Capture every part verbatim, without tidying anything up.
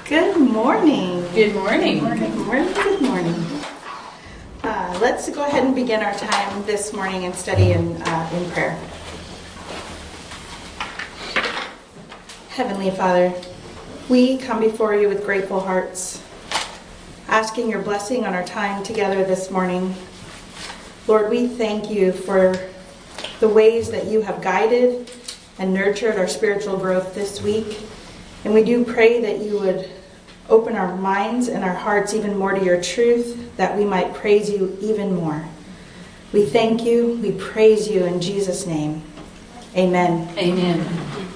Good morning. Good morning. Good morning. Good morning. Uh, let's go ahead and begin our time this morning in study and uh, in prayer. Heavenly Father, we come before you with grateful hearts, asking your blessing on our time together this morning. Lord, we thank you for the ways that you have guided and nurtured our spiritual growth this week. And we do pray that you would open our minds and our hearts even more to your truth, that we might praise you even more. We thank you, we praise you in Jesus' name. Amen. Amen.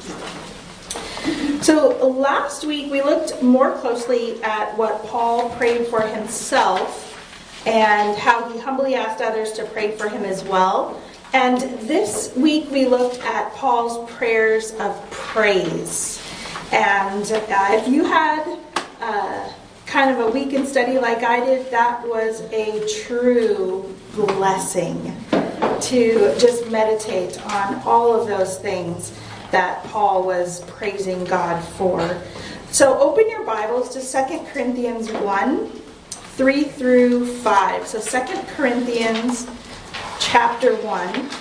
So last week we looked more closely at what Paul prayed for himself and how he humbly asked others to pray for him as well. And this week we looked at Paul's prayers of praise. And uh, if you had uh, kind of a week in study like I did, that was a true blessing to just meditate on all of those things that Paul was praising God for. So open your Bibles to Second Corinthians one, three through five. So Second Corinthians chapter one.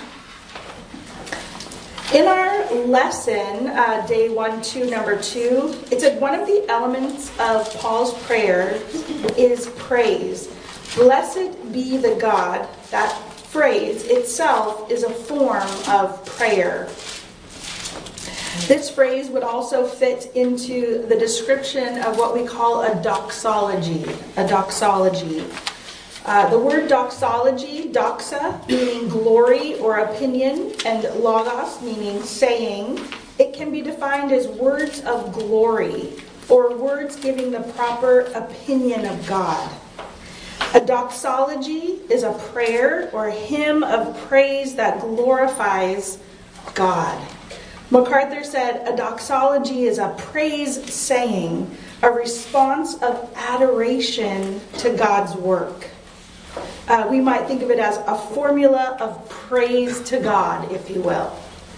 In our lesson, uh, day one, two, number two, it said one of the elements of Paul's prayer is praise. Blessed be the God. That phrase itself is a form of prayer. This phrase would also fit into the description of what we call a doxology. A doxology. Uh, the word doxology, doxa, meaning glory or opinion, and logos, meaning saying, it can be defined as words of glory or words giving the proper opinion of God. A doxology is a prayer or hymn of praise that glorifies God. MacArthur said, a doxology is a praise saying, a response of adoration to God's work. Uh, we might think of it as a formula of praise to God, if you will.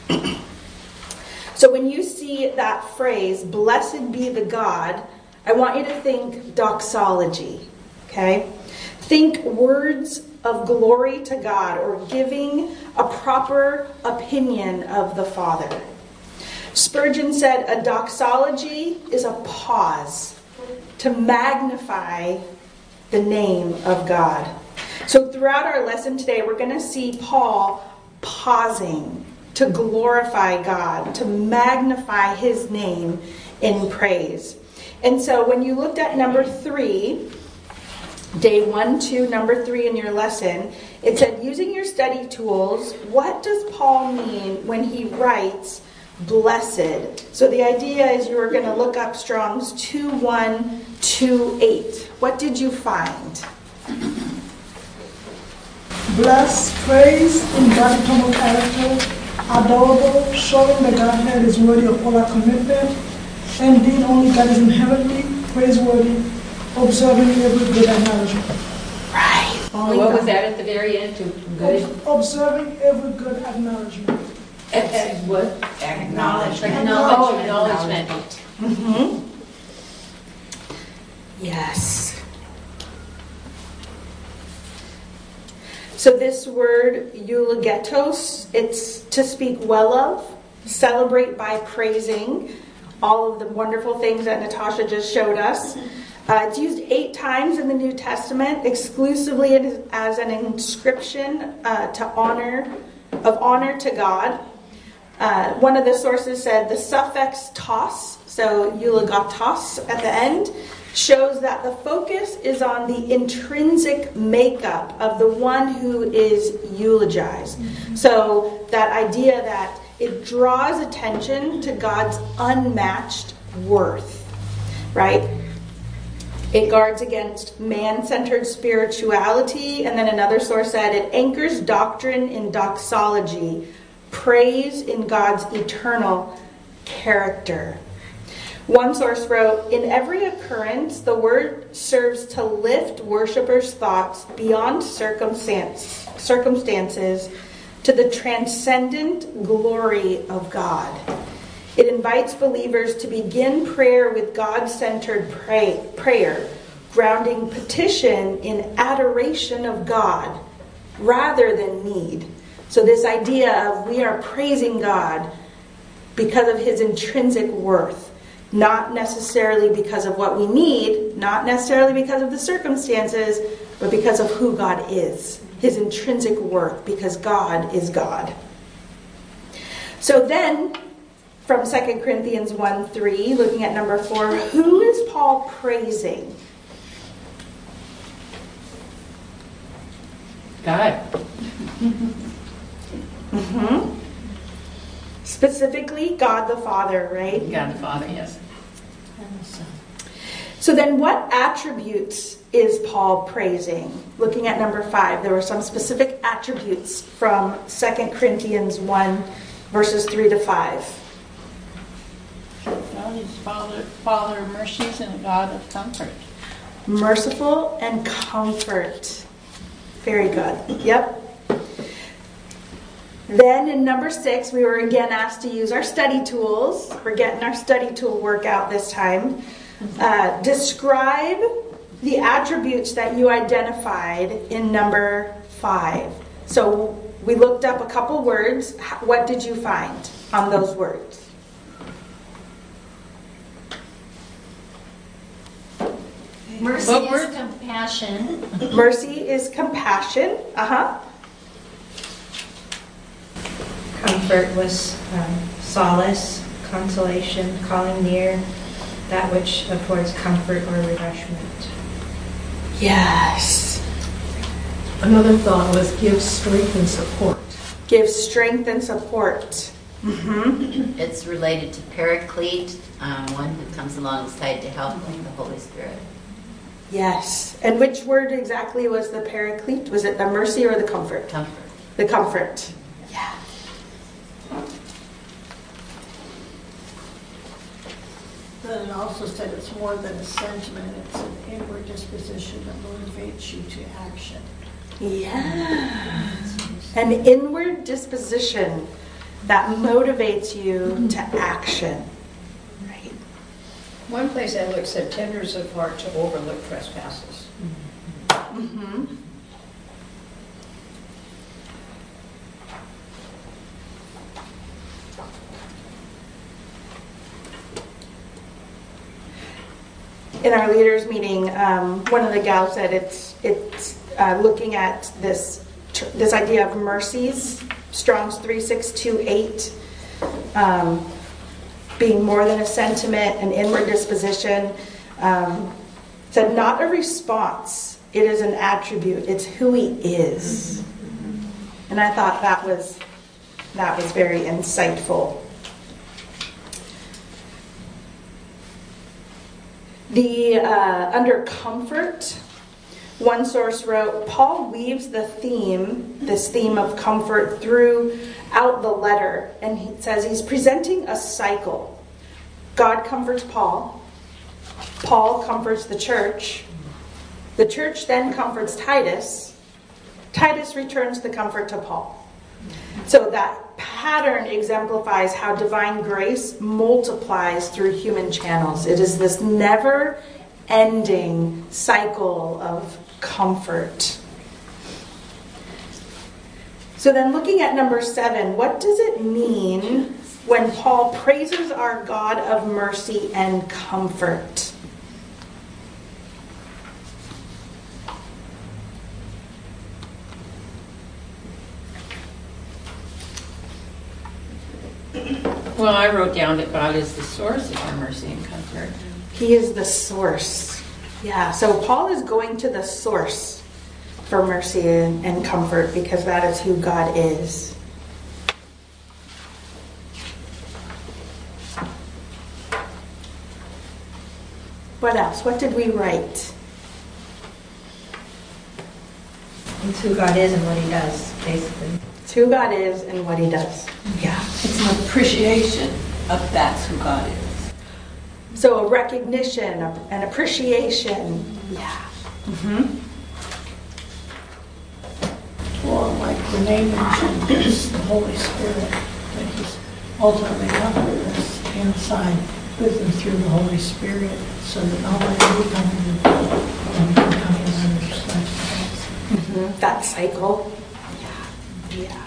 So when you see that phrase, blessed be the God, I want you to think doxology, okay? Think words of glory to God or giving a proper opinion of the Father. Spurgeon said a doxology is a pause to magnify the name of God. So throughout our lesson today, we're going to see Paul pausing to glorify God, to magnify his name in praise. And so when you looked at number three, day one, two, number three in your lesson, it said, using your study tools, what does Paul mean when he writes blessed? So the idea is you were going to look up Strong's two one two eight. What did you find? Blessed, praised, in God's eternal character, adorable, showing that Godhead is worthy of all our commitment, and indeed only God is inherently praiseworthy, observing every good acknowledgement. Right. Only what God. Was that at the very end? To good? Observing every good acknowledgement. At, at what? Acknowledgement. Acknowledgement. Oh, acknowledgement. Mm-hmm. Yes. So this word, eulogetos, it's to speak well of, celebrate by praising, all of the wonderful things that Natasha just showed us. Uh, it's used eight times in the New Testament, exclusively as an inscription uh, to honor, of honor to God. Uh, one of the sources said the suffix tos, so eulogetos at the end, shows that the focus is on the intrinsic makeup of the one who is eulogized. Mm-hmm. So that idea that it draws attention to God's unmatched worth, right? It guards against man-centered spirituality. And then another source said it anchors doctrine in doxology, praise in God's eternal character. One source wrote, in every occurrence, the word serves to lift worshipers' thoughts beyond circumstance, circumstances to the transcendent glory of God. It invites believers to begin prayer with God-centered pray, prayer, grounding petition in adoration of God rather than need. So this idea of we are praising God because of his intrinsic worth, not necessarily because of what we need, not necessarily because of the circumstances, but because of who God is, his intrinsic worth, because God is God. So then, from Second Corinthians one three, looking at number four, who is Paul praising? God. Mm-hmm. Specifically, God the Father, right? God the Father, yes. So then what attributes is Paul praising? Looking at number five, there were some specific attributes from Second Corinthians one, verses three to five. God is Father, Father of mercies and a God of comfort. Merciful and comfort. Very good. Yep. Then in number six, we were again asked to use our study tools. We're getting our study tool workout this time. Uh, describe the attributes that you identified in number five. So we looked up a couple words. What did you find on those words? Mercy What is word? compassion. Mercy is compassion. Uh-huh. Comfort was um, solace, consolation, calling near, that which affords comfort or refreshment. Yes. Another thought was give strength and support. Give strength and support. Mm-hmm. It's related to paraclete, um, one who comes alongside to help, like the Holy Spirit. Yes. And which word exactly was the paraclete? Was it the mercy or the comfort? Comfort. The comfort. Yeah. But it also said it's more than a sentiment, it's an inward disposition that motivates you to action. Yeah. An inward disposition that motivates you to action. Right. One place I looked said tenders of heart to overlook trespasses. Mm-hmm. In our leaders meeting, um, one of the gals said it's it's uh, looking at this this idea of mercies, Strong's three six two eight, um, being more than a sentiment, an inward disposition. Um, said not a response, it is an attribute. It's who he is, and I thought that was that was very insightful. The uh, under comfort, one source wrote, Paul weaves the theme, this theme of comfort, throughout the letter. And he says he's presenting a cycle. God comforts Paul. Paul comforts the church. The church then comforts Titus. Titus returns the comfort to Paul. So that pattern exemplifies how divine grace multiplies through human channels. It is this never-ending cycle of comfort. So then looking at number seven, what does it mean when Paul praises our God of mercy and comfort? Well, I wrote down that God is the source of our mercy and comfort. He is the source. Yeah, so Paul is going to the source for mercy and, and comfort because that is who God is. What else? What did we write? It's who God is and what he does, basically. It's who God is and what he does. Yeah. It's an appreciation of that's who God is. So a recognition, an appreciation. Yeah. Mm-hmm. Or like Renee mentioned, it's the Holy Spirit that he's ultimately not with us. right-hand side with and through the Holy Spirit, so that all that we come in and can come in under such things. Mm-hmm. That cycle. Yeah. Yeah.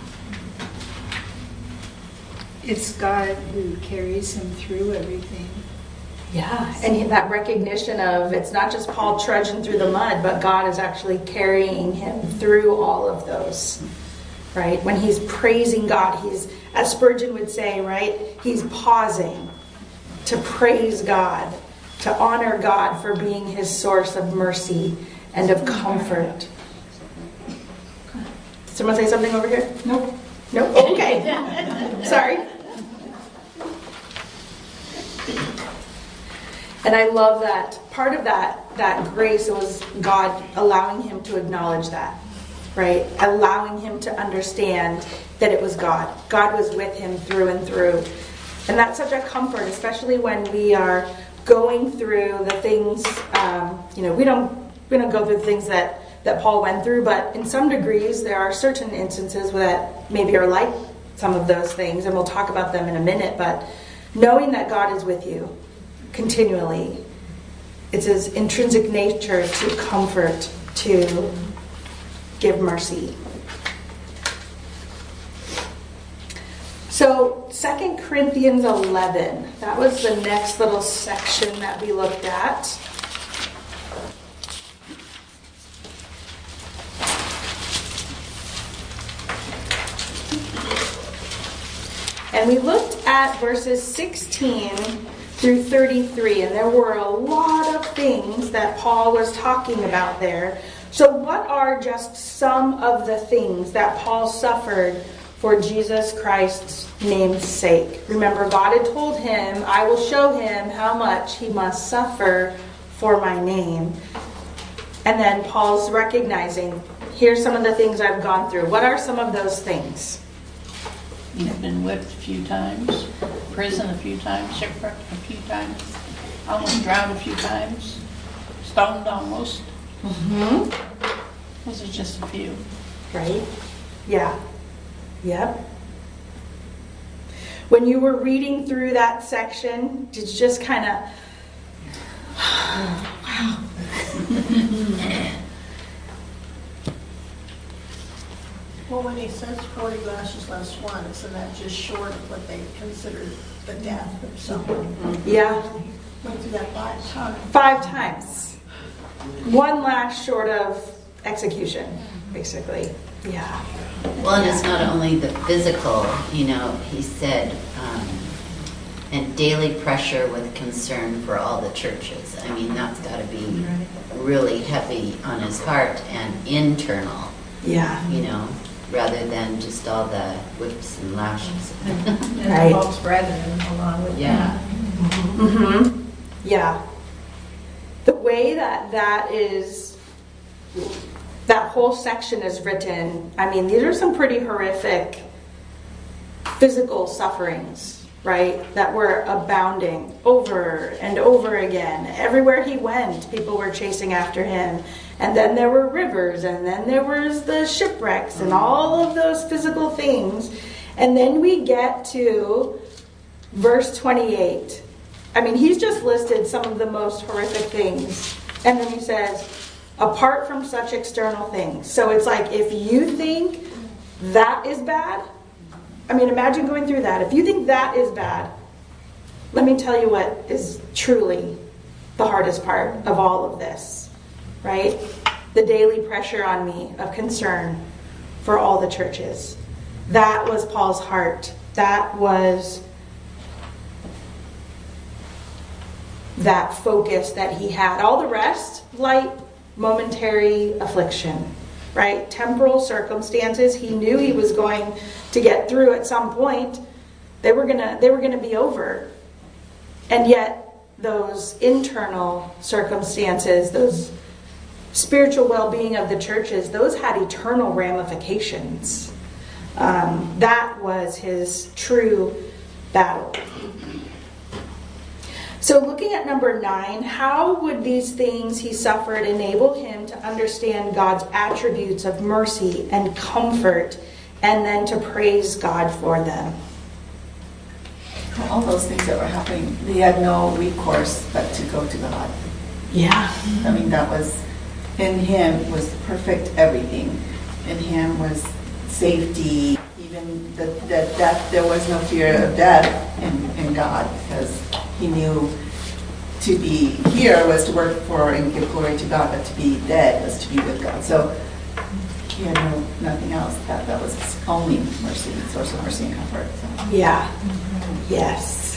It's God who carries him through everything. Yeah, and that recognition of it's not just Paul trudging through the mud, but God is actually carrying him through all of those, right? When he's praising God, he's, as Spurgeon would say, right? He's pausing to praise God, to honor God for being his source of mercy and of comfort. Someone say something over here? Nope. Nope. Oh, okay. Sorry. And I love that. Part of that, that grace was God allowing him to acknowledge that, right? Allowing him to understand that it was God. God was with him through and through. And that's such a comfort, especially when we are going through the things, um, you know, we don't we don't go through the things that, that Paul went through, but in some degrees there are certain instances that maybe are like some of those things, and we'll talk about them in a minute, but knowing that God is with you continually, it's his intrinsic nature to comfort, to give mercy. So Second Corinthians eleven, that was the next little section that we looked at. And we looked at verses sixteen through thirty-three, and there were a lot of things that Paul was talking about there. So what are just some of the things that Paul suffered for Jesus Christ's name's sake? Remember, God had told him, I will show him how much he must suffer for my name. And then Paul's recognizing, here's some of the things I've gone through. What are some of those things? You've been whipped a few times, prison a few times, shipwrecked a few times, almost drowned a few times, stoned almost. Mm-hmm. Those are just a few. Right? Yeah. Yep. When you were reading through that section, did you just kind of, wow. Well, when he says forty lashes less one, isn't that just short of what they consider the death of someone? Yeah. Went through that five times. Five times. One lash short of execution, basically. Yeah. Well, and it's not only the physical, you know, he said, um, and daily pressure with concern for all the churches. I mean, that's got to be really heavy on his heart and internal. Yeah. You know, rather than just all the whips and lashes. And Right. the false brethren along with Yeah. that. Mm-hmm. Yeah. The way that that is, that whole section is written, I mean, these are some pretty horrific physical sufferings, right? That were abounding over and over again. Everywhere he went, people were chasing after him. And then there were rivers, and then there was the shipwrecks and all of those physical things. And then we get to verse twenty-eight. I mean, he's just listed some of the most horrific things. And then he says, apart from such external things. So it's like, if you think that is bad, I mean, imagine going through that. If you think that is bad, let me tell you what is truly the hardest part of all of this, right? The daily pressure on me of concern for all the churches. That was Paul's heart. That was that focus that he had. All the rest, light, momentary affliction, right? Temporal circumstances. He knew he was going to get through at some point. They were gonna, they were gonna be over. And yet, those internal circumstances, those spiritual well-being of the churches, those had eternal ramifications. Um, that was his true battle. So looking at number nine, how would these things he suffered enable him to understand God's attributes of mercy and comfort, and then to praise God for them? all those things that were happening, they had no recourse but to go to God. Yeah. I mean, that was, in Him was perfect everything. In Him was safety, even the, the death, there was no fear of death in, in God, because He knew to be here was to work for and give glory to God, but to be dead was to be with God. So He had no, nothing else. That, that was His only mercy, source of mercy and comfort. So. Yeah. Yes.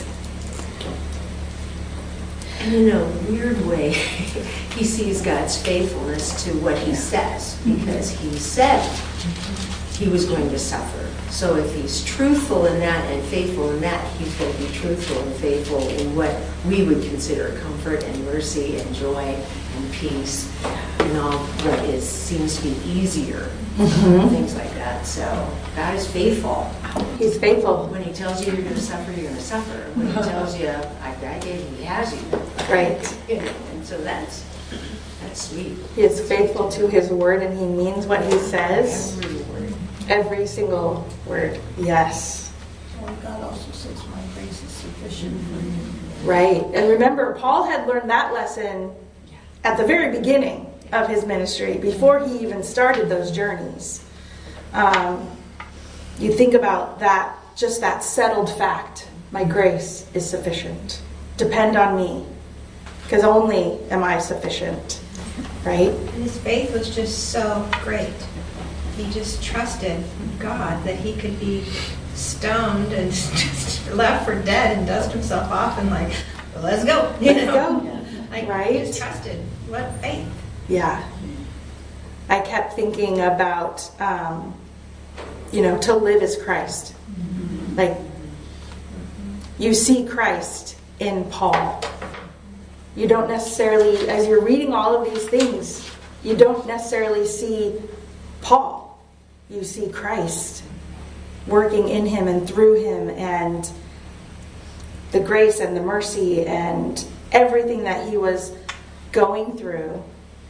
And in a weird way, he sees God's faithfulness to what He says, because He said He was going to suffer. So if He's truthful in that and faithful in that, He's going to be truthful and faithful in what we would consider comfort and mercy and joy and peace and all what is seems to be easier, mm-hmm. things like that. So God is faithful. He's faithful. When He tells you you're going to suffer, you're going to suffer. When He tells you, I, I gave you, He has you. Right. You know, and so that's that's sweet. He is faithful to His word, and He means what He says. Every word. Every single word. Yes. Well, God also says, my grace is sufficient for you. Right. And remember, Paul had learned that lesson at the very beginning of his ministry, before he even started those journeys. Um, you think about that, just that settled fact. My grace is sufficient. Depend on me, because only am I sufficient. Right? And his faith was just so great. He just trusted God that he could be stoned and just left for dead and dust himself off and like, well, let's go. You Let's know? go. Like, Right? he just trusted. What faith. Yeah. I kept thinking about, um, you know, to live is Christ. Mm-hmm. Like, you see Christ in Paul. You don't necessarily, as you're reading all of these things, you don't necessarily see Paul. You see Christ working in him and through him, and the grace and the mercy and everything that he was going through.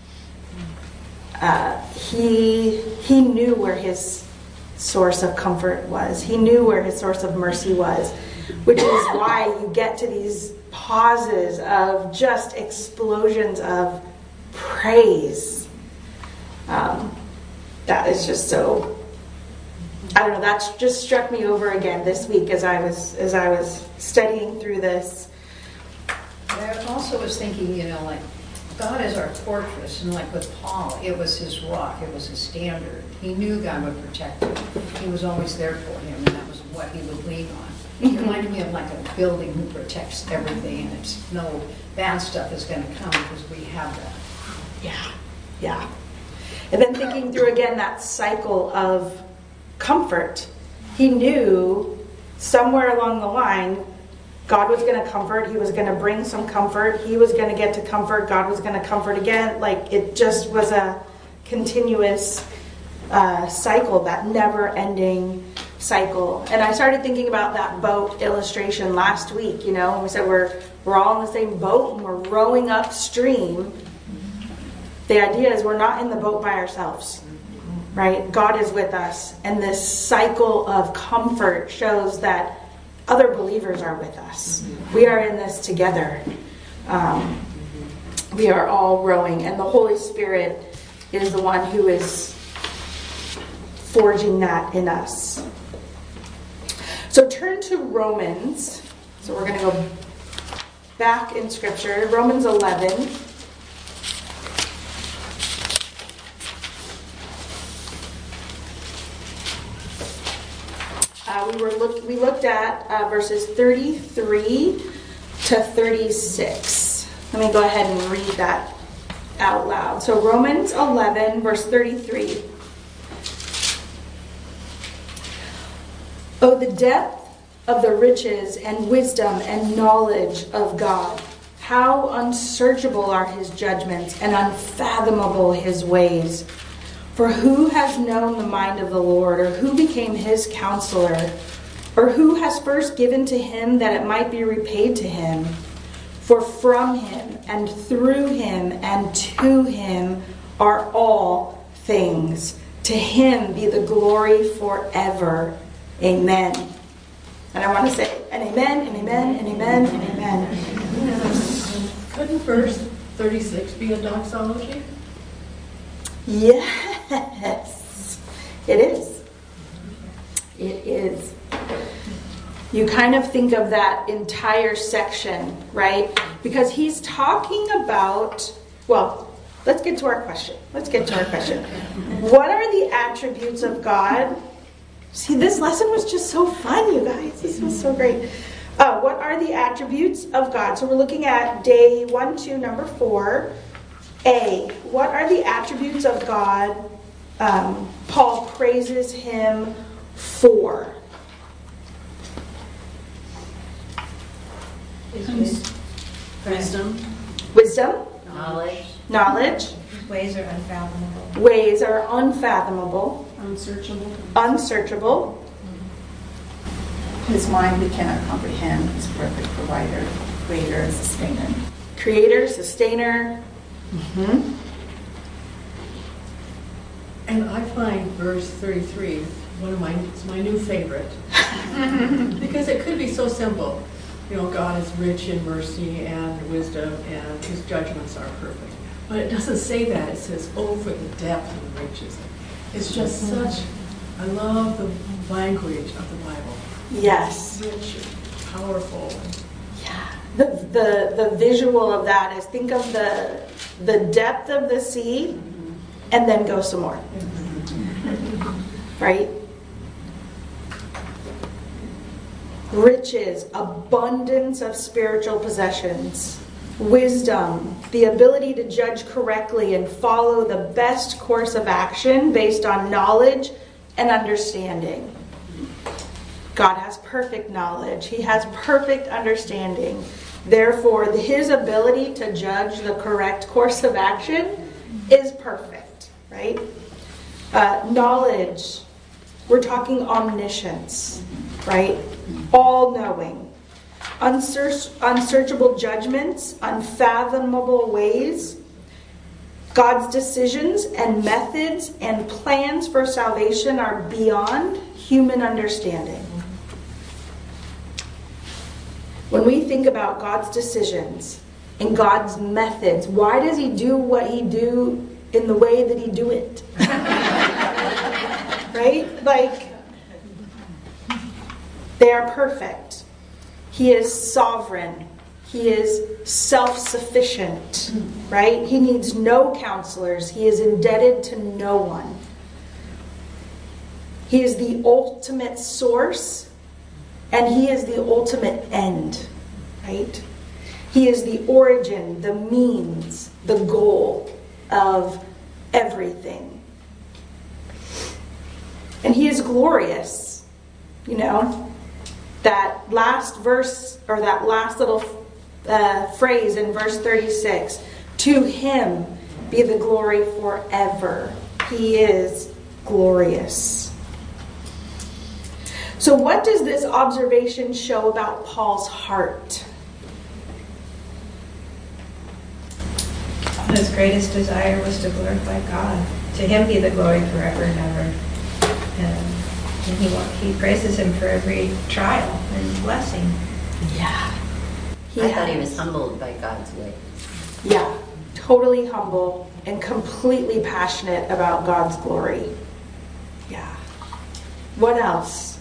Uh, he he knew where his source of comfort was. He knew where his source of mercy was, which is why you get to these pauses of just explosions of praise. Um, that is just so, I don't know, that just struck me over again this week as I was as I was studying through this. I also was thinking, you know, like, God is our fortress, and like with Paul, it was his rock, it was his standard. He knew God would protect him. He was always there for him, and that was what he would lean on. It reminded me of like a building who protects everything, and it's no bad stuff is going to come because we have that. Yeah, yeah. And then thinking through again that cycle of comfort. He knew somewhere along the line God was going to comfort. He was going to bring some comfort. He was going to get to comfort. God was going to comfort again. Like, it just was a continuous uh, cycle, that never-ending cycle. And I started thinking about that boat illustration last week. You know, we said we're we're all in the same boat and we're rowing upstream. The idea is we're not in the boat by ourselves, right? God is with us, and this cycle of comfort shows that other believers are with us. We are in this together. Um, we are all rowing, and the Holy Spirit is the one who is forging that in us. So turn to Romans. So we're going to go back in Scripture, Romans eleven. Uh, we were look, we looked at uh, verses thirty-three to thirty-six. Let me go ahead and read that out loud. So Romans eleven, verse thirty-three. Oh, the depth of the riches and wisdom and knowledge of God. How unsearchable are his judgments and unfathomable his ways. For who has known the mind of the Lord, or who became his counselor, or who has first given to him that it might be repaid to him? For from him and through him and to him are all things. To him be the glory forever. Amen. And I want to say, and amen, and amen, and amen, and amen. Couldn't verse thirty-six be a doxology? Yes, it is. It is. You kind of think of that entire section, right? Because he's talking about, well, let's get to our question. Let's get to our question. What are the attributes of God? See, this lesson was just so fun, you guys. This was so great. Uh, what are the attributes of God? So we're looking at day one, two, number four. A, what are the attributes of God um, Paul praises him for? Wisdom. Wisdom. Knowledge. Knowledge. Ways are unfathomable. Ways are unfathomable. Unsearchable. Unsearchable. His mind we cannot comprehend. His perfect provider, creator, and sustainer. Creator, sustainer. Mm-hmm. And I find verse thirty-three one of my, it's my new favorite. Because it could be so simple. You know, God is rich in mercy and wisdom, and his judgments are perfect. But it doesn't say that. It says, oh, for the depth and the riches. It's just such, I love the language of the Bible. Yes. Rich and powerful. Yeah. The, the, the visual of that is think of the, the depth of the sea and then go some more. Right? Riches, abundance of spiritual possessions, wisdom, the ability to judge correctly and follow the best course of action based on knowledge and understanding. God has perfect knowledge. He has perfect understanding. Therefore, his ability to judge the correct course of action is perfect, right? Uh, knowledge, we're talking omniscience, right? All-knowing. Unsearch, unsearchable judgments, unfathomable ways. God's decisions and methods and plans for salvation are beyond human understanding. When we think about God's decisions and God's methods, why does he do what he do in the way that he do it? Right? Like, they are perfect. He is sovereign. He is self-sufficient, right? He needs no counselors. He is indebted to no one. He is the ultimate source, and he is the ultimate end, right? He is the origin, the means, the goal of everything. And he is glorious, you know? That last verse, or that last little uh, phrase in verse thirty-six, to him be the glory forever. He is glorious. So what does this observation show about Paul's heart? His greatest desire was to glorify God. To him be the glory forever and ever. And And he, he praises him for every trial and blessing. Yeah. He I thought he was humbled by God's ways. Yeah. Totally humble and completely passionate about God's glory. Yeah. What else?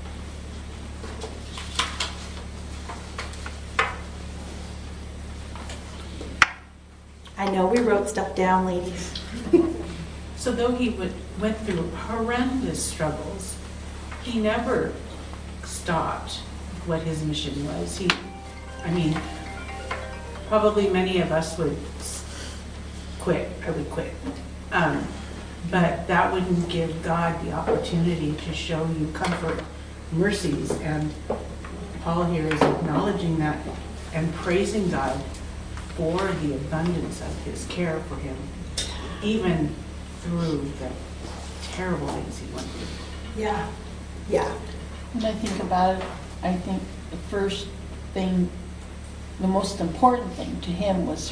I know we wrote stuff down, ladies. So though he would, went through horrendous struggles, he never stopped what his mission was. He, I mean, probably many of us would quit. I would quit. Um, but that wouldn't give God the opportunity to show you comfort, mercies. And Paul here is acknowledging that and praising God for the abundance of his care for him, even through the terrible things he went through. Yeah. Yeah. When I think about it, I think the first thing, the most important thing to him was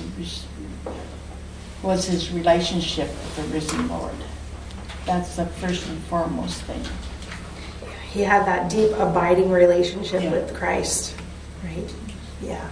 was his relationship with the risen Lord. That's the first and foremost thing. he had that deep, abiding relationship Yeah. with Christ, right? Yeah.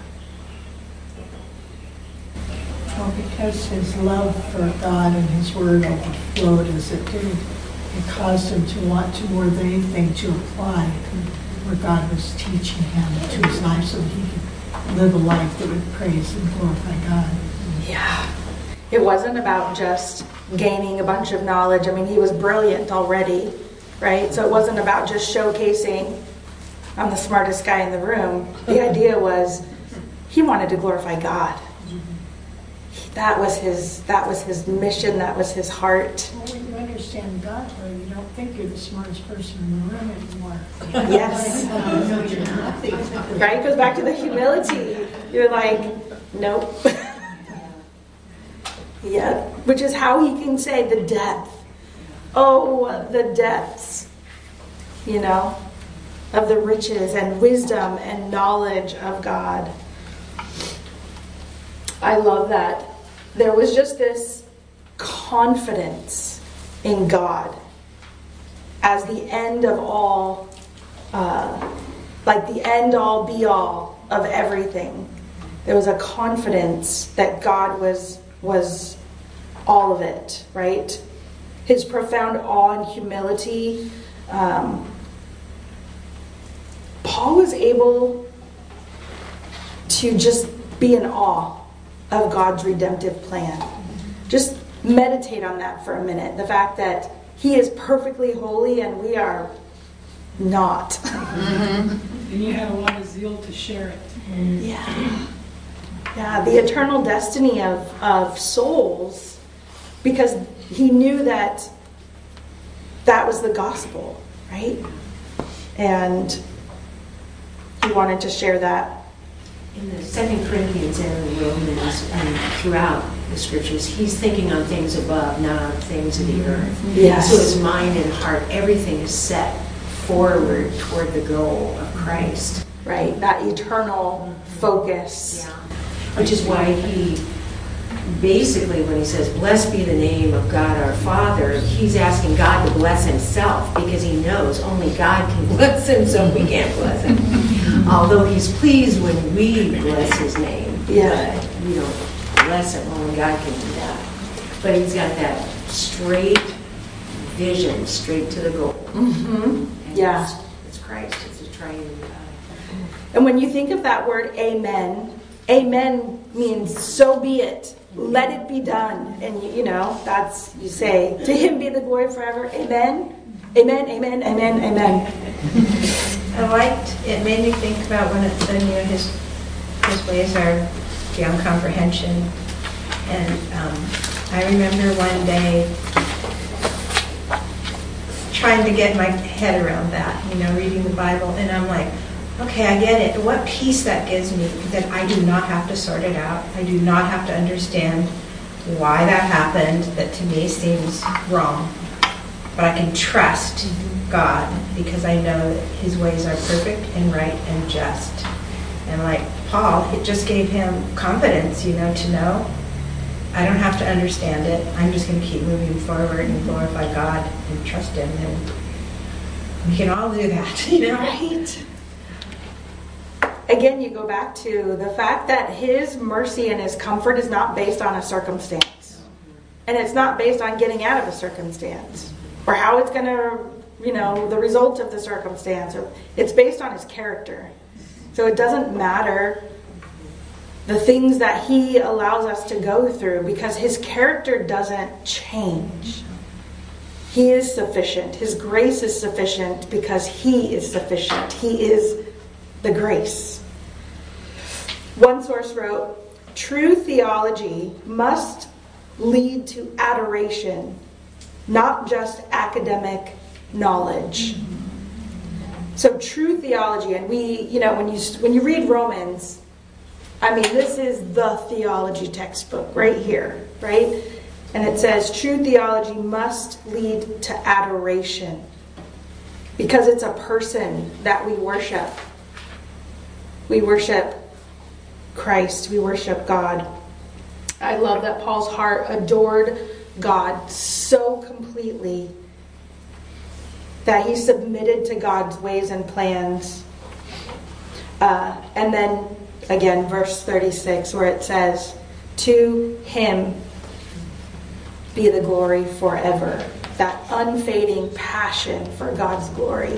Well, because his love for God and his word overflowed as it did, it caused him to want to more than anything to apply where God was teaching him to his life so that he could live a life that would praise and glorify God. Yeah. It wasn't about just gaining a bunch of knowledge. I mean, he was brilliant already, right? So it wasn't about just showcasing, I'm the smartest guy in the room. The idea was he wanted to glorify God. That was his that was his mission, that was his heart. Well, when you understand God, though, you don't think you're the smartest person in the room anymore. Yes. No, you're not. Right? It goes back to the humility. You're like, nope. Yeah. Which is how he can say the depth. Oh, the depths, you know, of the riches and wisdom and knowledge of God. I love that. There was just this confidence in God as the end of all, uh, like the end all be all of everything. There was a confidence that God was was all of it, right? His profound awe and humility. Um, Paul was able to just be in awe of God's redemptive plan. Just meditate on that for a minute. The fact that he is perfectly holy and we are not. Mm-hmm. And you had a lot of zeal to share it. Yeah. Yeah, the eternal destiny of, of souls, because he knew that that was the gospel, right? And he wanted to share that. In the Second Corinthians and Romans and throughout the scriptures, he's thinking on things above, not on things of the earth. Yes. So his mind and heart, everything is set forward toward the goal of Christ. Right, that eternal focus. Yeah. Which is why he, basically when he says, blessed be the name of God our Father, he's asking God to bless himself because he knows only God can bless him, so we can't bless him. Although he's pleased when we bless his name. Yeah. But we don't bless him, only God can do that. But he's got that straight vision, straight to the goal. Mm-hmm. Yeah. It's, it's Christ, it's a triune God. And when you think of that word amen, amen means so be it. Let it be done. And you, you know, that's, you say, to him be the glory forever. Amen. Amen, amen, amen, amen. I liked, it made me think about when it said, you know, his, his ways are beyond comprehension. And um, I remember one day trying to get my head around that, you know, reading the Bible, and I'm like, okay, I get it. What peace that gives me, that I do not have to sort it out. I do not have to understand why that happened, that to me seems wrong. But I can trust God because I know that his ways are perfect and right and just. And like Paul, it just gave him confidence, you know, to know I don't have to understand it. I'm just going to keep moving forward and glorify God and trust him. And we can all do that, you know? Right. Again, you go back to the fact that his mercy and his comfort is not based on a circumstance. And it's not based on getting out of a circumstance or how it's going to, you know, the result of the circumstance. It's based on his character. So it doesn't matter the things that he allows us to go through because his character doesn't change. He is sufficient. His grace is sufficient because he is sufficient. He is the grace. One source wrote, true theology must lead to adoration, not just academic knowledge. So true theology, and we, you know, when you when you read Romans, I mean, this is the theology textbook right here, right? And it says true theology must lead to adoration because it's a person that we worship. We worship Christ. We worship God. I love that Paul's heart adored God so completely that he submitted to God's ways and plans. Uh, and then again, verse thirty-six, where it says, to him be the glory forever. That unfading passion for God's glory.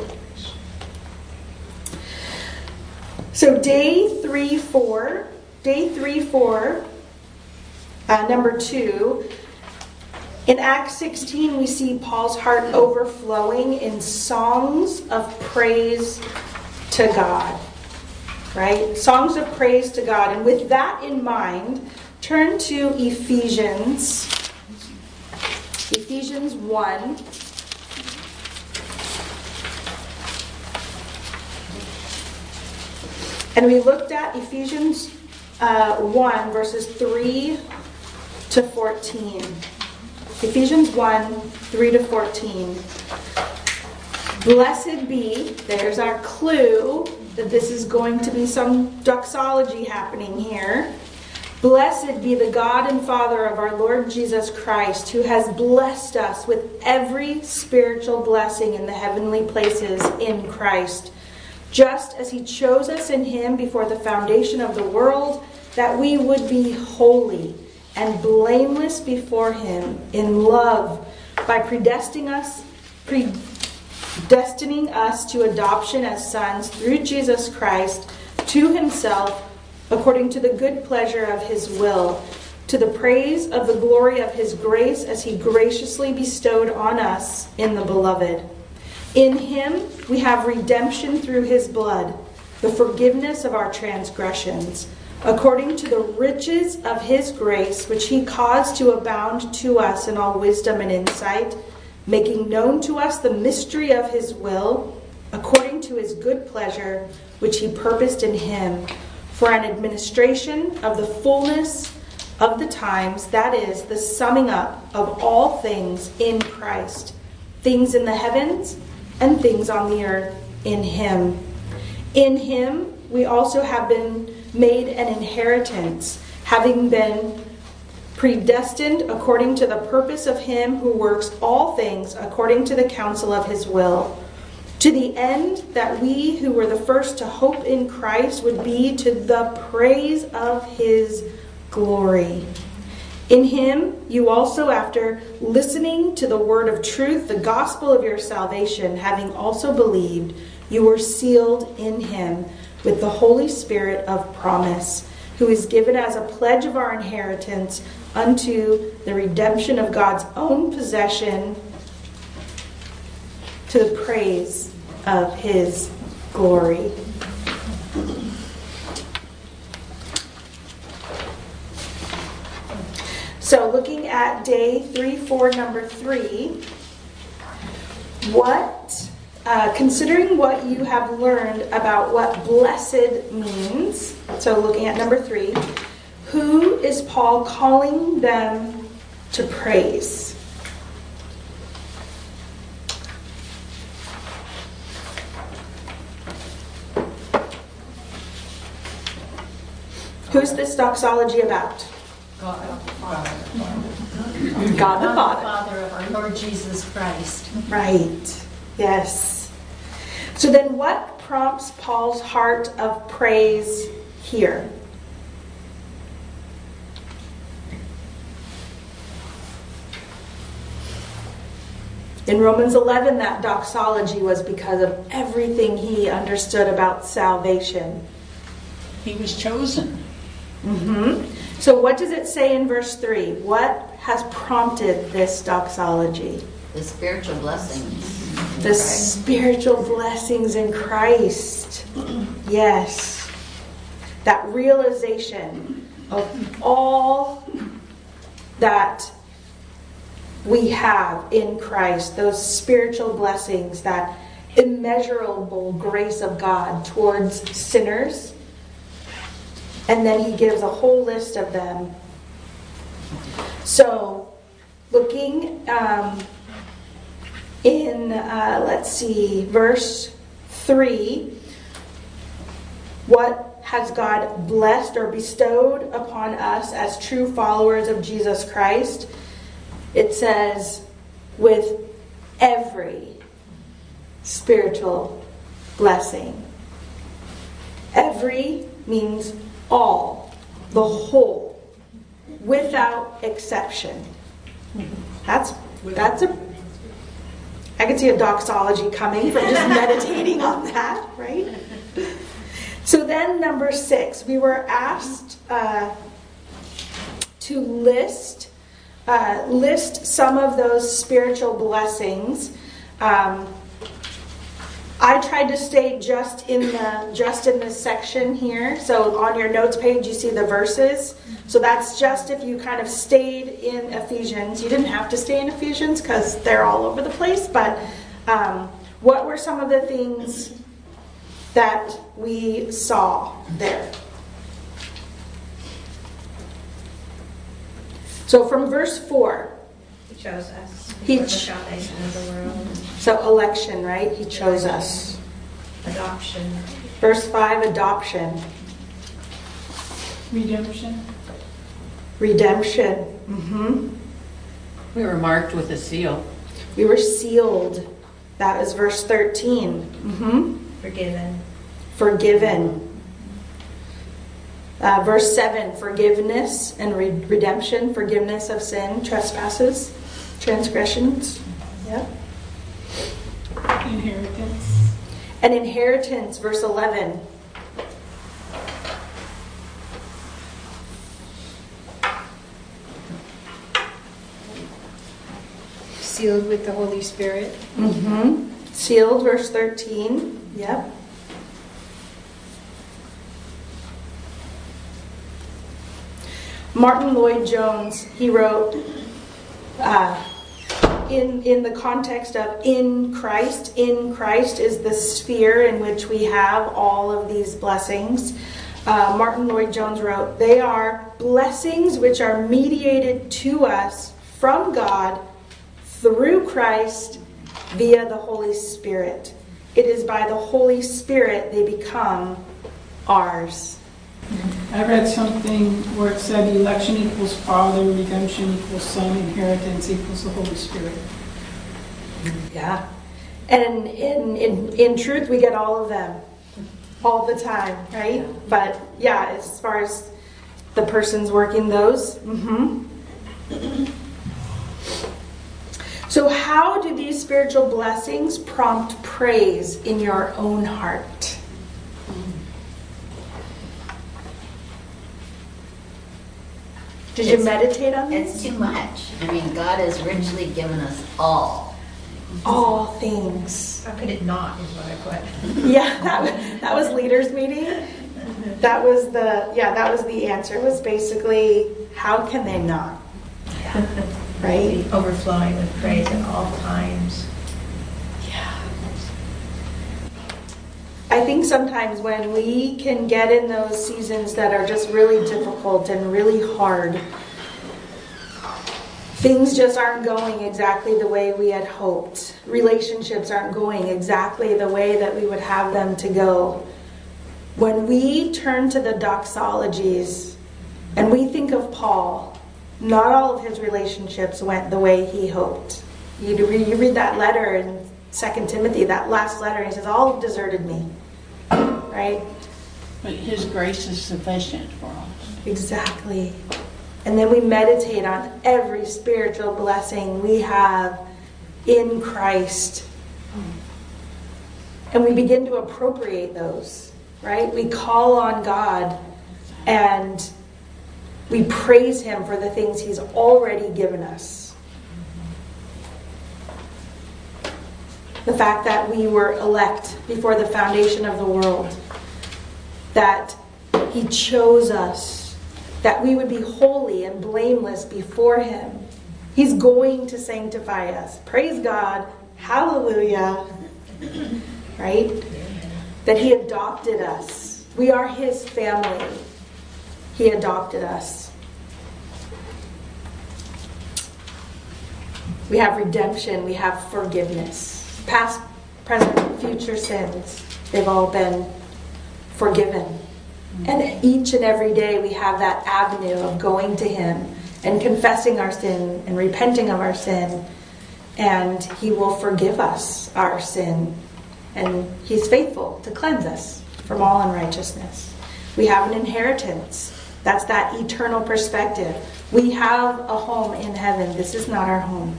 So day three, four, day three, four, uh, number two, in Acts sixteen, we see Paul's heart overflowing in songs of praise to God. Right? Songs of praise to God. And with that in mind, turn to Ephesians. Ephesians one. And we looked at Ephesians uh, one, verses three to fourteen. Ephesians one, three to fourteen. Blessed be, there's our clue that this is going to be some doxology happening here. Blessed be the God and Father of our Lord Jesus Christ, who has blessed us with every spiritual blessing in the heavenly places in Christ, just as he chose us in him before the foundation of the world, that we would be holy and blameless before him in love, by predestining us, predestining us to adoption as sons through Jesus Christ to himself, according to the good pleasure of his will, to the praise of the glory of his grace, as he graciously bestowed on us in the beloved. In him we have redemption through his blood, the forgiveness of our transgressions, according to the riches of his grace, which he caused to abound to us in all wisdom and insight, making known to us the mystery of his will, according to his good pleasure, which he purposed in him, for an administration of the fullness of the times, that is, the summing up of all things in Christ, things in the heavens and things on the earth in him. In him we also have been made an inheritance, having been predestined according to the purpose of him who works all things according to the counsel of his will, to the end that we who were the first to hope in Christ would be to the praise of his glory. In him you also, after listening to the word of truth, the gospel of your salvation, having also believed, you were sealed in him with the Holy Spirit of promise, who is given as a pledge of our inheritance unto the redemption of God's own possession, to the praise of his glory. So looking at day three, four, number three, what, uh, considering what you have learned about what blessed means, so looking at number three, who is Paul calling them to praise? Who's this doxology about? God the Father. God the Father. Father of our Lord Jesus Christ. Right. Yes. So then what prompts Paul's heart of praise here? In Romans eleven, that doxology was because of everything he understood about salvation. He was chosen. Mm-hmm. So what does it say in verse three? What has prompted this doxology? The spiritual blessings. The spiritual blessings in Christ. Yes. That realization of all that we have in Christ, those spiritual blessings, that immeasurable grace of God towards sinners. And then he gives a whole list of them. So, looking um, in, uh, let's see, verse three, what has God blessed or bestowed upon us as true followers of Jesus Christ? It says, with every spiritual blessing. Every means all, the whole, without exception. That's that's a I could see a doxology coming from just meditating on that, right? So then number six, we were asked uh, to list uh, list some of those spiritual blessings. Um, I tried to stay just in the just in this section here. So on your notes page, you see the verses. So that's just if you kind of stayed in Ephesians. You didn't have to stay in Ephesians because they're all over the place. But um, what were some of the things that we saw there? So from verse four. He chose us He before the ch- foundation of the world. So election, right? He chose us. Adoption. Verse five, adoption. Redemption. Redemption. Mm-hmm. We were marked with a seal. We were sealed. That is verse thirteen. Mm-hmm. Forgiven. Forgiven. Uh, verse seven, forgiveness and re- redemption, forgiveness of sin, trespasses, transgressions. Yep. Inheritance. An inheritance, verse eleven. Sealed with the Holy Spirit. Mm-hmm. Sealed, verse thirteen. Yep. Martin Lloyd-Jones, he wrote, uh, in, in the context of in Christ, in Christ is the sphere in which we have all of these blessings. Uh, Martin Lloyd-Jones wrote, they are blessings which are mediated to us from God through Christ via the Holy Spirit. It is by the Holy Spirit they become ours. I read something where it said election equals Father, redemption equals Son, inheritance equals the Holy Spirit. Yeah. And in, in, in truth, we get all of them all the time, right? But yeah, as far as the person's working those. Mm-hmm. So how do these spiritual blessings prompt praise in your own heart? Did you It's- meditate on this? It's too much. I mean, God has richly given us all. All things. How could it not, is what I put. Yeah, that was, that was leaders meeting. That was the, yeah, that was the answer. It was basically, how can they not? Right? Be overflowing with praise at all times. Yeah. I think sometimes when we can get in those seasons that are just really difficult and really hard, things just aren't going exactly the way we had hoped. Relationships aren't going exactly the way that we would have them to go. When we turn to the doxologies and we think of Paul, not all of his relationships went the way he hoped. You read, you read that letter in Second Timothy, that last letter, he says, all have deserted me. Right? But His grace is sufficient for us. Exactly. And then we meditate on every spiritual blessing we have in Christ. And we begin to appropriate those, right? We call on God and we praise Him for the things He's already given us. The fact that we were elect before the foundation of the world. That He chose us. That we would be holy and blameless before Him. He's going to sanctify us. Praise God. Hallelujah. Right? That He adopted us. We are His family. He adopted us. We have redemption. We have forgiveness. Past, present, future sins. They've all been forgiven. And each and every day we have that avenue of going to Him and confessing our sin and repenting of our sin. And He will forgive us our sin and he's faithful to cleanse us from all unrighteousness. We have an inheritance. That's that eternal perspective. We have a home in heaven. This is not our home.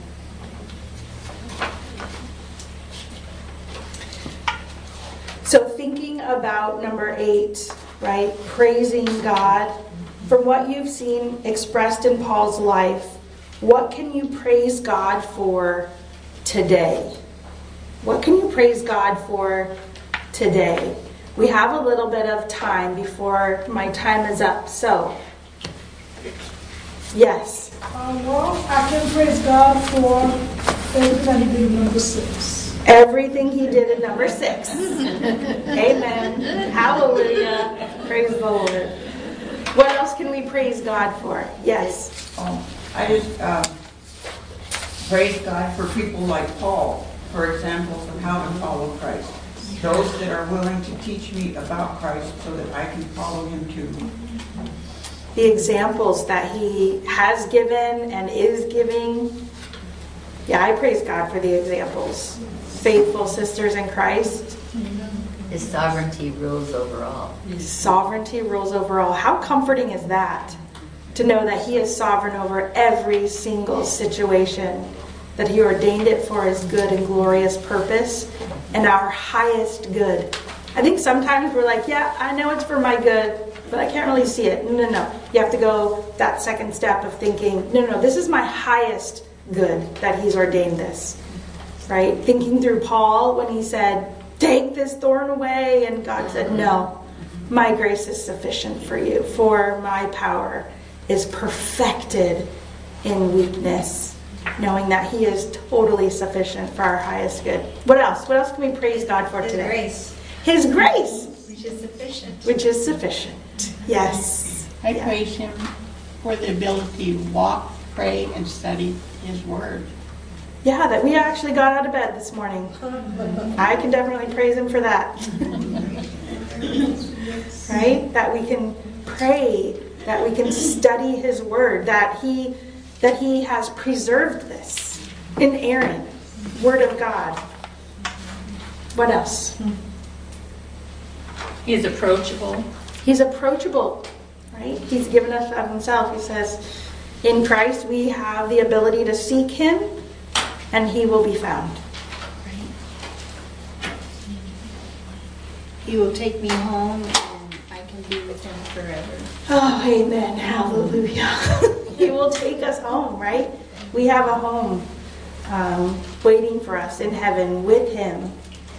So thinking about number eight, right? Praising God. From what you've seen expressed in Paul's life, what can you praise God for today? What can you praise God for today? We have a little bit of time before my time is up. So, yes. Uh, well, I can praise God for everything that He did in number six. Everything He did in number six. Amen. Hallelujah. Praise the Lord. What else can we praise God for? Yes. Um, I just uh, praise God for people like Paul, for examples of how to follow Christ. Those that are willing to teach me about Christ so that I can follow Him too. The examples that He has given and is giving. Yeah, I praise God for the examples. Faithful sisters in Christ. His sovereignty rules over all. His sovereignty rules over all. How comforting is that? To know that He is sovereign over every single situation. That He ordained it for His good and glorious purpose. And our highest good. I think sometimes we're like, yeah, I know it's for my good, but I can't really see it. No, no, no. You have to go that second step of thinking, no, no, this is my highest good that He's ordained this. Right? Thinking through Paul when he said, take this thorn away. And God said, no, my grace is sufficient for you. For my power is perfected in weakness. Knowing that He is totally sufficient for our highest good. What else? What else can we praise God for His today? grace. His grace. Which is sufficient. Which is sufficient. Yes. I Yeah. praise Him for the ability to walk, pray, and study His Word. Yeah, that we actually got out of bed this morning. I can definitely praise Him for that. Right? That we can pray, that we can study His Word, that He that He has preserved this inerrant Word of God. What else? He is approachable. He's approachable, right? He's given us of Himself. He says, in Christ we have the ability to seek Him and He will be found. He will take me home and I can be with Him forever. Oh, amen. Hallelujah. He will take us home, right? We have a home um, waiting for us in heaven with Him.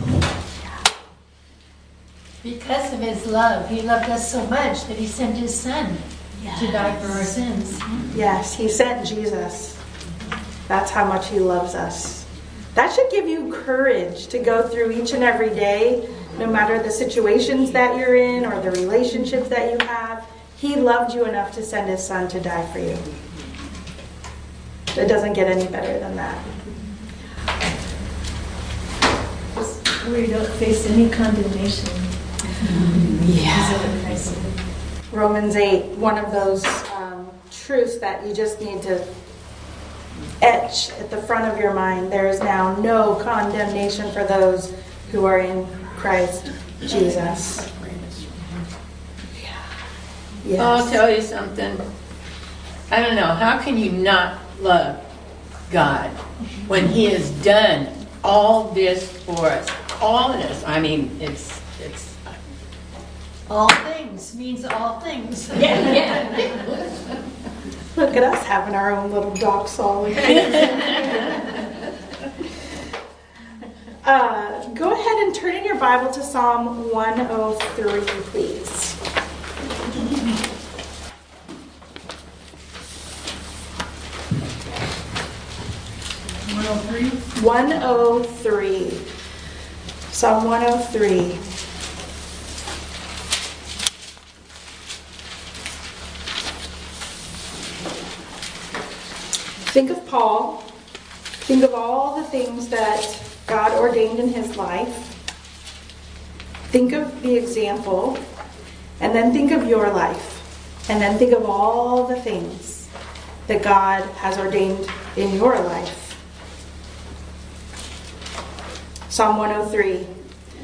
Because of His love, He loved us so much that He sent His Son Yes. to die for our sins. Yes, He sent Jesus. That's how much He loves us. That should give you courage to go through each and every day, no matter the situations that you're in or the relationships that you have. He loved you enough to send His Son to die for you. It doesn't get any better than that. We don't face any condemnation. Yeah. Romans eight, one of those um, truths that you just need to etch at the front of your mind. There is now no condemnation for those who are in Christ Jesus. Yes. I'll tell you something. I don't know. How can you not love God when He has done all this for us? All of this. I mean, it's it's. All things means all things. Yeah, yeah. Look at us having our own little doxology. uh, go ahead and turn in your Bible to Psalm one oh three, please. one oh three? one oh three. Psalm one oh three. Think of Paul. Think of all the things that God ordained in his life. Think of the example. And then think of your life. And then think of all the things that God has ordained in your life. Psalm one oh three.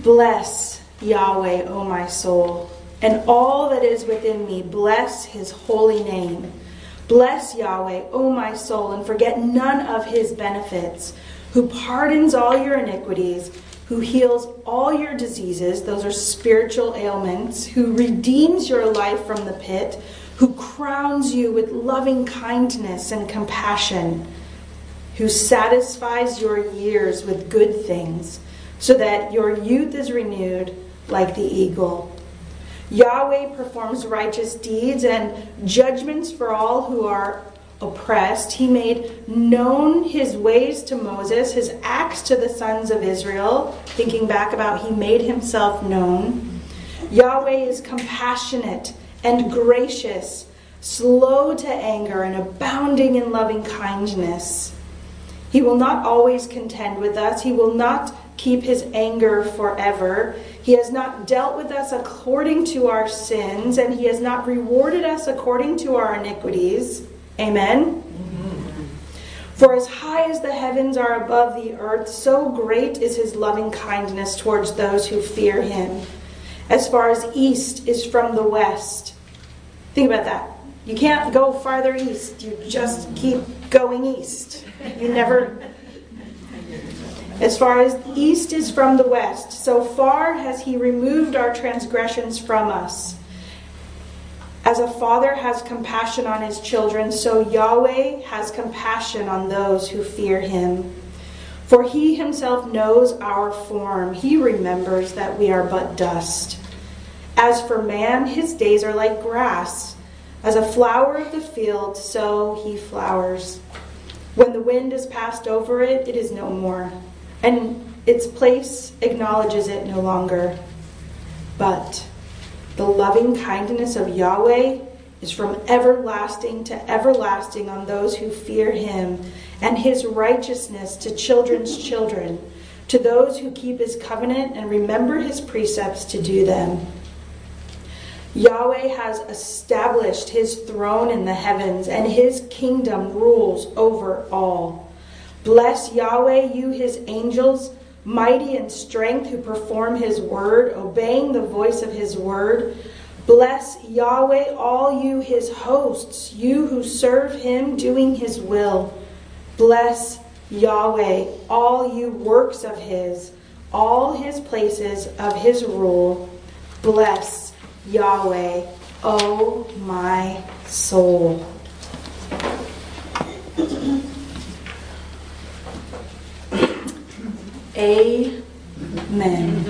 Bless Yahweh, O my soul, and all that is within me. Bless his holy name. Bless Yahweh, O my soul, and forget none of his benefits, who pardons all your iniquities, who heals all your diseases, those are spiritual ailments, who redeems your life from the pit, who crowns you with loving kindness and compassion, who satisfies your years with good things, so that your youth is renewed like the eagle. Yahweh performs righteous deeds and judgments for all who are oppressed. He made known his ways to Moses, his acts to the sons of Israel. Thinking back about he made himself known. Yahweh is compassionate and gracious, slow to anger and abounding in loving kindness. He will not always contend with us. He will not keep his anger forever. He has not dealt with us according to our sins, and he has not rewarded us according to our iniquities. Amen? Mm-hmm. For as high as the heavens are above the earth, so great is his loving kindness towards those who fear him. As far as east is from the west. Think about that. You can't go farther east. You just keep going east. You never... As far as east is from the west, so far has he removed our transgressions from us. As a father has compassion on his children, so Yahweh has compassion on those who fear him. For he himself knows our form. He remembers that we are but dust. As for man, his days are like grass. As a flower of the field, so he flowers. When the wind has passed over it, it is no more, and its place acknowledges it no longer. But the loving kindness of Yahweh is from everlasting to everlasting on those who fear him, and his righteousness to children's children, to those who keep his covenant and remember his precepts to do them. Yahweh has established his throne in the heavens, and his kingdom rules over all. Bless Yahweh, you his angels, mighty in strength, who perform his word, obeying the voice of his word. Bless Yahweh, all you his hosts, you who serve him, doing his will. Bless Yahweh, all you works of his, all his places of his rule. Bless Yahweh, O my soul. Amen.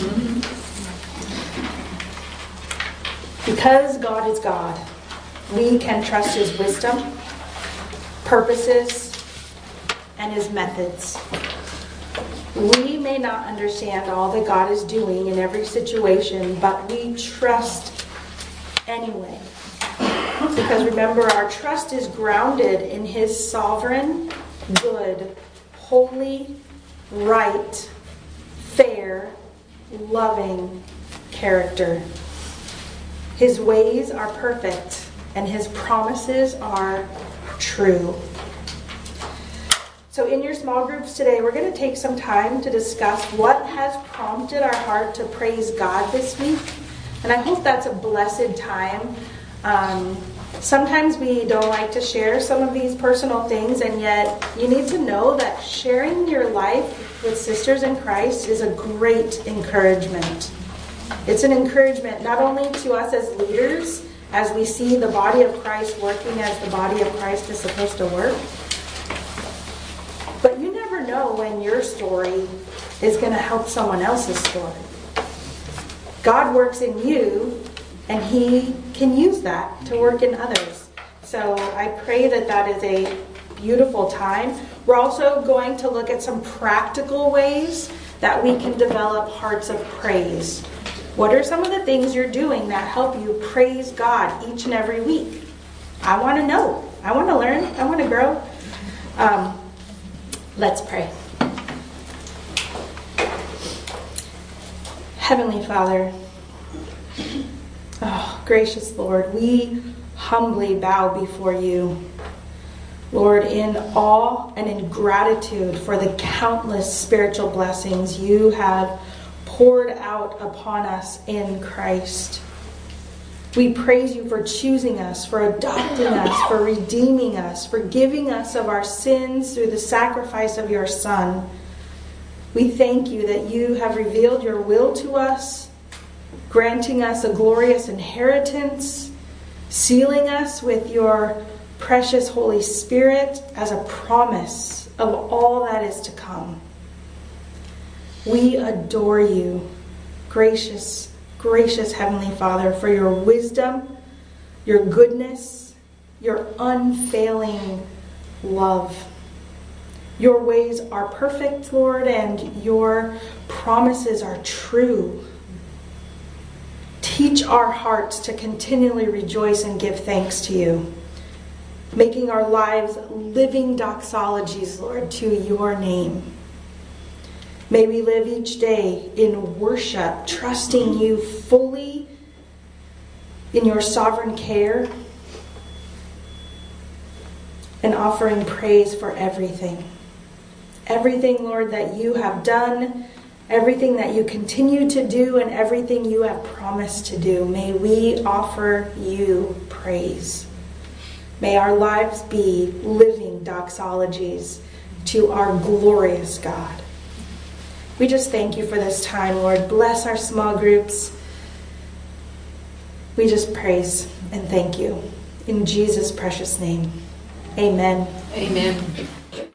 Because God is God, we can trust his wisdom, purposes, and his methods. We may not understand all that God is doing in every situation, but we trust anyway. Because remember, our trust is grounded in his sovereign, good, holy, right, fair, loving character. His ways are perfect, and his promises are true. So in your small groups today, we're going to take some time to discuss what has prompted our heart to praise God this week. And I hope that's a blessed time. Um, sometimes we don't like to share some of these personal things, and yet you need to know that sharing your life with sisters in Christ is a great encouragement. It's an encouragement not only to us as leaders, as we see the body of Christ working as the body of Christ is supposed to work, but you never know when your story is going to help someone else's story. God works in you, and he can use that to work in others. So I pray that that is a beautiful time. We're also going to look at some practical ways that we can develop hearts of praise. What are some of the things you're doing that help you praise God each and every week? I want to know. I want to learn. I want to grow. Um, let's pray. Heavenly Father, oh, gracious Lord, we humbly bow before you. Lord, in awe and in gratitude for the countless spiritual blessings you have poured out upon us in Christ. We praise you for choosing us, for adopting us, for redeeming us, for giving us of our sins through the sacrifice of your Son. We thank you that you have revealed your will to us, granting us a glorious inheritance, sealing us with your precious Holy Spirit as a promise of all that is to come. We adore you, gracious Gracious Heavenly Father, for your wisdom, your goodness, your unfailing love. Your ways are perfect, Lord, and your promises are true. Teach our hearts to continually rejoice and give thanks to you, making our lives living doxologies, Lord, to your name. May we live each day in worship, trusting you fully in your sovereign care and offering praise for everything. Everything, Lord, that you have done, everything that you continue to do, and everything you have promised to do. May we offer you praise. May our lives be living doxologies to our glorious God. We just thank you for this time, Lord. Bless our small groups. We just praise and thank you. In Jesus' precious name, amen. Amen.